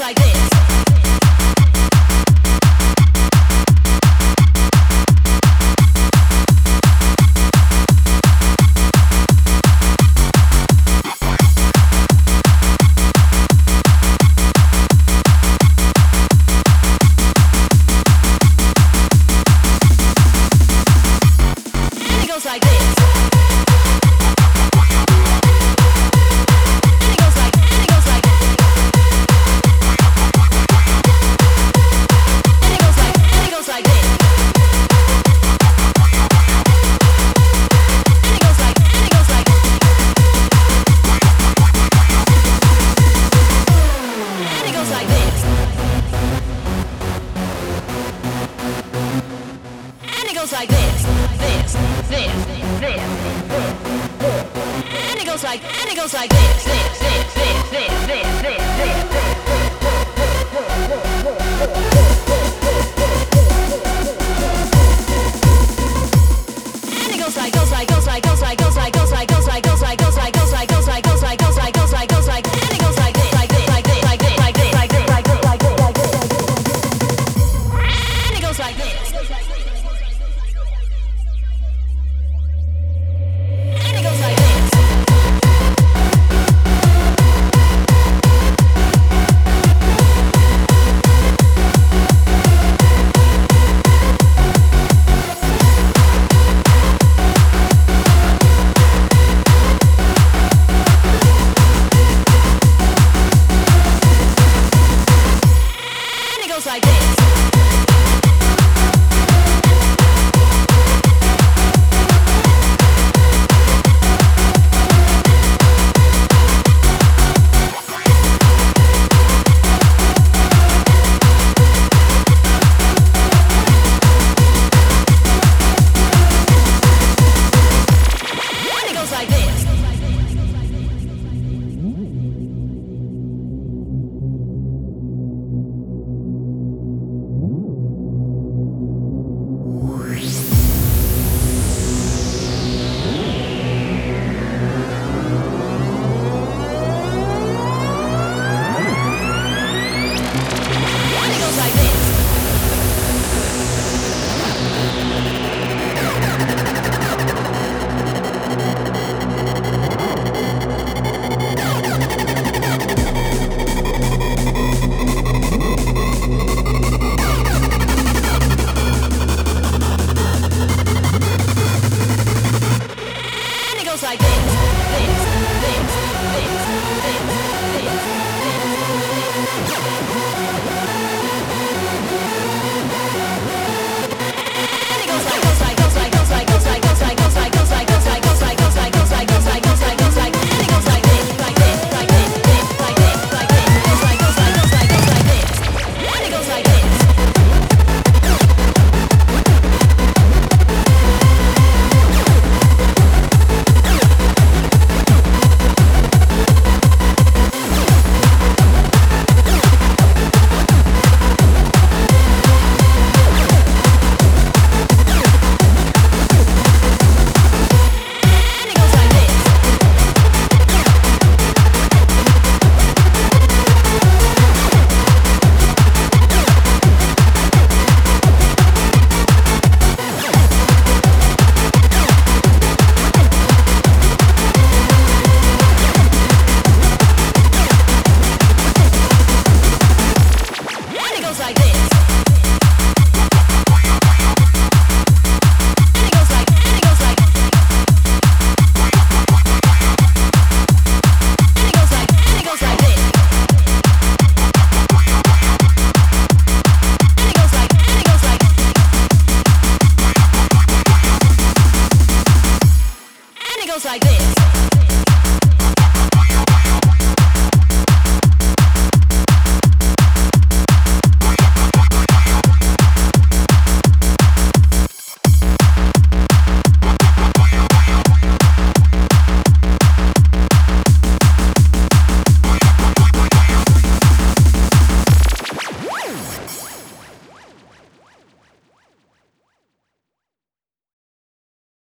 like this. And it goes like this. Like this, this, this, this, and it goes like this, this, this, this, this, this, this, and it goes like, goes like, goes like, goes like, goes like, goes like, goes like, goes like, goes like, goes like, goes like, goes like, goes like, goes like, goes like, and it goes like this, like this, like this, like this, like this, like this, like this, like this, like this, and it goes like this. Like this. Like this, this, this, this, this, and it goes like, goes like, goes like, goes like, goes like, goes like, goes like, goes like, goes like, goes like, goes like, goes like, goes like, goes like, goes like, and it goes like this, like this, like this, this, like this, like this, goes like, goes like, goes like, goes like this, and it goes like this. Like this. And it goes like, and it goes like, and it goes like, and it goes like this. And it goes like, and it goes like, and it goes like this.